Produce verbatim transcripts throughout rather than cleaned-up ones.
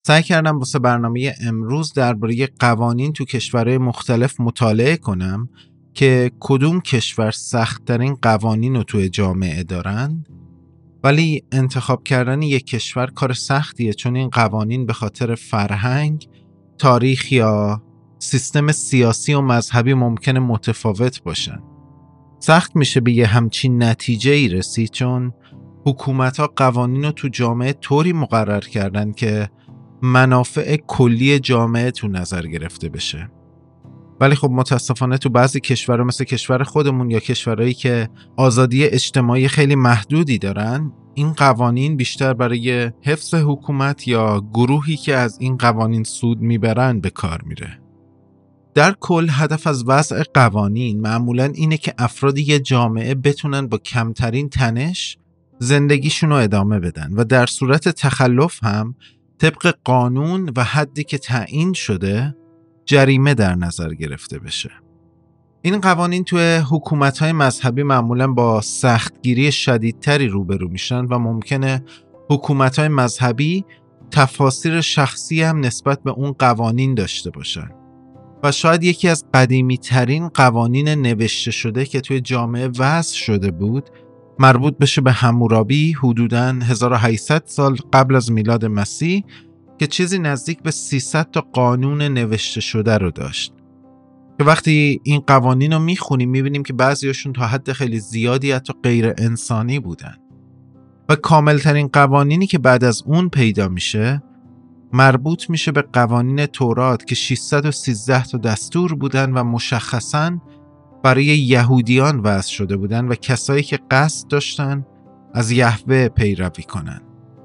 سعی کردم واسه برنامه امروز درباره قوانین تو کشورهای مختلف مطالعه کنم که کدوم کشور سخت‌ترین قوانین رو توی جامعه دارن. ولی انتخاب کردن یک کشور کار سختیه، چون این قوانین به خاطر فرهنگ، تاریخ یا سیستم سیاسی و مذهبی ممکنه متفاوت باشن. سخت میشه به یه همچین نتیجه ای رسید، چون حکومت‌ها قوانین رو تو جامعه طوری مقرر کردن که منافع کلی جامعه تو نظر گرفته بشه. ولی خب متاسفانه تو بعضی کشورها مثل کشور خودمون یا کشورهایی که آزادی اجتماعی خیلی محدودی دارن، این قوانین بیشتر برای حفظ حکومت یا گروهی که از این قوانین سود میبرن به کار میره. در کل هدف از وضع قوانین معمولاً اینه که افراد یه جامعه بتونن با کمترین تنش زندگیشون رو ادامه بدن و در صورت تخلف هم طبق قانون و حدی که تعیین شده جریمه در نظر گرفته بشه. این قوانین توی حکومت‌های مذهبی معمولاً با سختگیری شدیدتری روبرو میشن و ممکنه حکومت‌های مذهبی تفاسیر شخصی هم نسبت به اون قوانین داشته باشن. و شاید یکی از قدیمی ترین قوانین نوشته شده که توی جامعه وضع شده بود مربوط بشه به حمورابی حدوداً هزار و هشتصد سال قبل از میلاد مسیح که چیزی نزدیک به سیصد تا قانون نوشته شده رو داشت. که وقتی این قوانین رو میخونیم میبینیم که بعضیاشون تا حد خیلی زیادی حتی غیر انسانی بودن. و کاملترین قوانینی که بعد از اون پیدا میشه مربوط میشه به قوانین تورات که ششصد و سیزده تا دستور بودن و مشخصاً برای یهودیان وضع شده بودن و کسایی که قصد داشتن از یهوه پیروی کنن.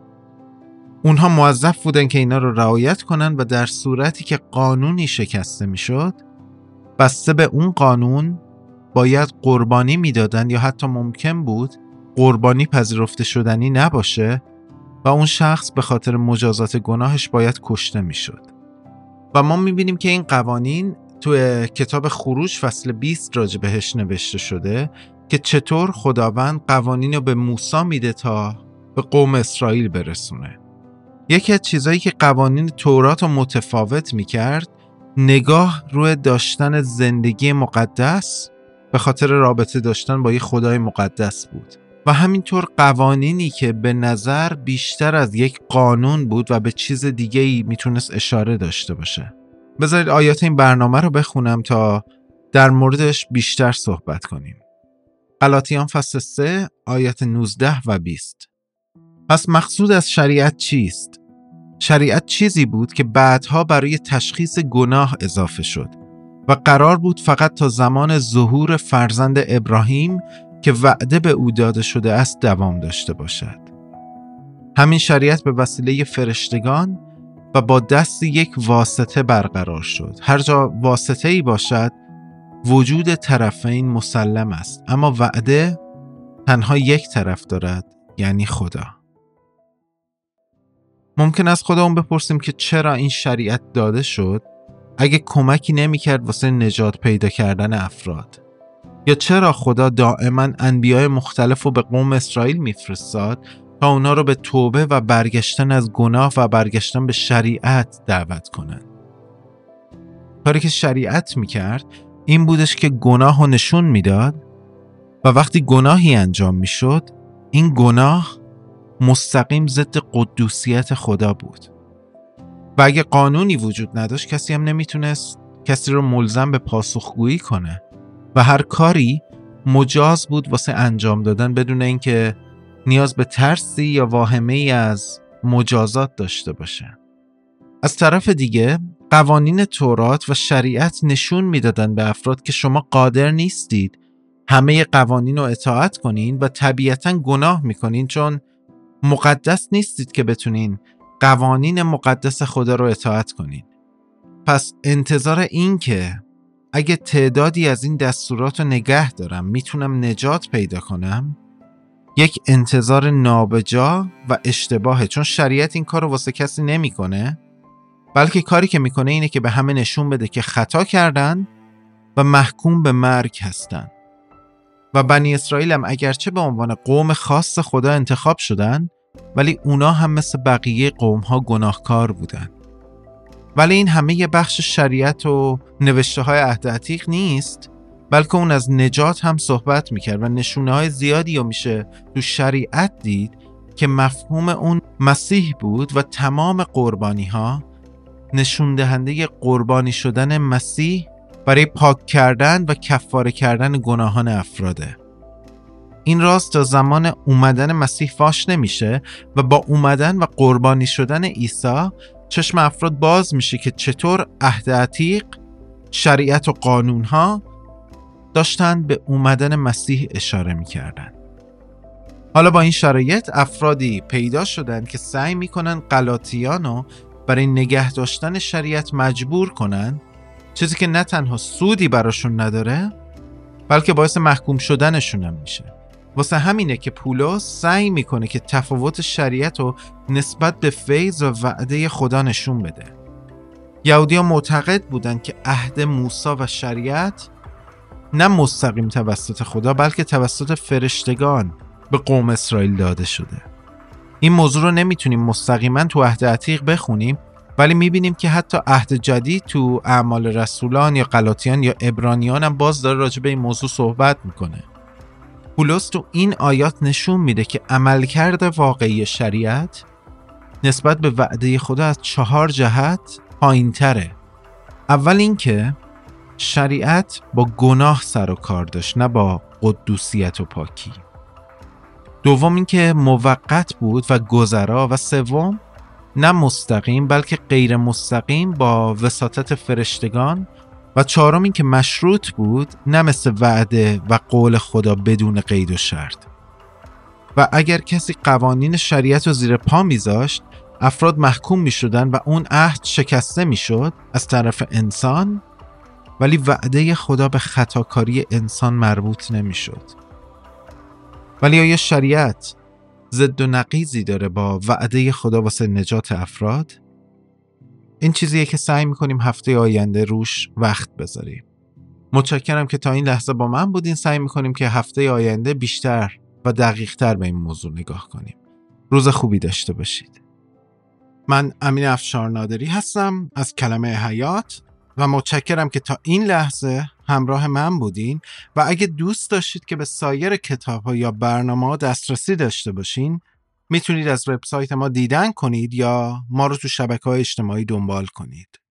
اونها موظف بودن که اینا رو رعایت کنن و در صورتی که قانونی شکسته میشد بسته به اون قانون باید قربانی میدادن یا حتی ممکن بود قربانی پذیرفته شدنی نباشه و اون شخص به خاطر مجازات گناهش باید کشته میشد. و ما میبینیم که این قوانین توی کتاب خروج فصل بیست راجع بهش نوشته شده که چطور خداوند قوانین رو به موسی میده تا به قوم اسرائیل برسونه. یکی از چیزایی که قوانین تورات رو متفاوت میکرد نگاه روی داشتن زندگی مقدس به خاطر رابطه داشتن با یه خدای مقدس بود و همینطور قوانینی که به نظر بیشتر از یک قانون بود و به چیز دیگه‌ای میتونست اشاره داشته باشه. بذارید آیات این برنامه رو بخونم تا در موردش بیشتر صحبت کنیم. غلاطیان فصل سه آیات نوزده و بیست. پس مقصود از شریعت چیست؟ شریعت چیزی بود که بعدها برای تشخیص گناه اضافه شد و قرار بود فقط تا زمان ظهور فرزند ابراهیم که وعده به او داده شده است دوام داشته باشد. همین شریعت به وسیله فرشتگان و با دست یک واسطه برقرار شد. هر جا واسطه‌ای باشد وجود طرفین مسلم است، اما وعده تنها یک طرف دارد، یعنی خدا. ممکن است خودمون بپرسیم که چرا این شریعت داده شد اگه کمکی نمی‌کرد واسه نجات پیدا کردن افراد؟ یا چرا خدا دائما انبیاء مختلف رو به قوم اسرائیل میفرستاد تا اونا رو به توبه و برگشتن از گناه و برگشتن به شریعت دعوت کنن؟ کاری که شریعت میکرد این بودش که گناه رو نشون میداد و وقتی گناهی انجام میشد این گناه مستقیم ضد قدوسیت خدا بود و اگه قانونی وجود نداشت کسی هم نمیتونست کسی رو ملزم به پاسخگویی کنه و هر کاری مجاز بود واسه انجام دادن بدون اینکه نیاز به ترسی یا واهمه‌ای از مجازات داشته باشه. از طرف دیگه قوانین تورات و شریعت نشون میدادن به افراد که شما قادر نیستید همه قوانین رو اطاعت کنین و طبیعتاً گناه میکنین، چون مقدس نیستید که بتونین قوانین مقدس خدا رو اطاعت کنین. پس انتظار این که اگه تعدادی از این دستورات رو نگه دارم میتونم نجات پیدا کنم یک انتظار نابجا و اشتباهه، چون شریعت این کار رو واسه کسی نمیکنه، بلکه کاری که میکنه اینه که به همه نشون بده که خطا کردن و محکوم به مرگ هستن. و بنی اسرائیل هم اگرچه به عنوان قوم خاص خدا انتخاب شدن ولی اونا هم مثل بقیه قوم‌ها گناهکار بودن. ولی این همه یه بخش شریعت و نوشته های عهد عتیق نیست، بلکه اون از نجات هم صحبت میکرد و نشونه های زیادی رو میشه تو شریعت دید که مفهوم اون مسیح بود و تمام قربانی ها نشون دهنده قربانی شدن مسیح برای پاک کردن و کفاره کردن گناهان افراده. این راز تا زمان اومدن مسیح فاش نمیشه و با اومدن و قربانی شدن عیسی چشم افراد باز میشه که چطور عهد عتیق، شریعت و قانون ها داشتن به اومدن مسیح اشاره میکردن. حالا با این شرایط افرادی پیدا شدن که سعی میکنن غلاطیانو برای نگه داشتن شریعت مجبور کنن، چیزی که نه تنها سودی براشون نداره بلکه باعث محکوم شدنشون هم میشه. واسه همینه که پولس سعی میکنه که تفاوت شریعت رو نسبت به فیض و وعده خدا نشون بده. یهودی‌ها معتقد بودن که عهد موسی و شریعت نه مستقیم توسط خدا بلکه توسط فرشتگان به قوم اسرائیل داده شده. این موضوع رو نمیتونیم مستقیما تو عهد عتیق بخونیم، ولی میبینیم که حتی عهد جدید تو اعمال رسولان یا غلاطیان یا عبرانیان هم باز داره راجع به این موضوع صحبت میکنه. پولس تو این آیات نشون میده که عملکرد واقعی شریعت نسبت به وعده خدا از چهار جهت پایین تره. اول این که شریعت با گناه سر و کار داشت، نه با قدوسیت و پاکی. دوم این که موقت بود و گذرا. و سوم نه مستقیم بلکه غیر مستقیم با وساطت فرشتگان. و چهارم این که مشروط بود، نه مثل وعده و قول خدا بدون قید و شرط. و اگر کسی قوانین شریعت رو زیر پا میذاشت، افراد محکوم میشدن و اون عهد شکسته میشد از طرف انسان، ولی وعده خدا به خطاکاری انسان مربوط نمیشد. ولی آیا شریعت ضد و نقیضی داره با وعده خدا واسه نجات افراد؟ این چیزیه که سعی میکنیم هفته آینده روش وقت بذاریم. متشکرم که تا این لحظه با من بودین. سعی میکنیم که هفته آینده بیشتر و دقیق‌تر به این موضوع نگاه کنیم. روز خوبی داشته باشید. من امین افشار نادری هستم از کلمه حیات و متشکرم که تا این لحظه همراه من بودین. و اگه دوست داشتید که به سایر کتاب‌ها یا برنامه‌ها دسترسی داشته باشین، میتونید از وبسایت ما دیدن کنید یا ما رو تو شبکه‌های اجتماعی دنبال کنید.